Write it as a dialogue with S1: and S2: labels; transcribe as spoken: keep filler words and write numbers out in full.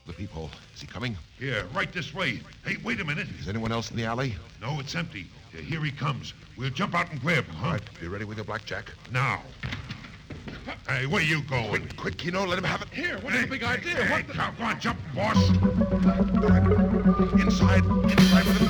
S1: The peephole. Is he coming?
S2: Here, right this way. Hey, wait a minute.
S1: Is anyone else in the alley?
S2: No, it's empty. Uh, Here he comes. We'll jump out and grab him, huh?
S1: All right, be ready with your blackjack.
S2: Now. Hey, where you going?
S1: Quick, quick, Kino, let him have it.
S3: Here, what's
S2: Hey,
S3: the big idea?
S2: Hey,
S3: What the...
S2: come on, jump, boss.
S1: Inside, inside with the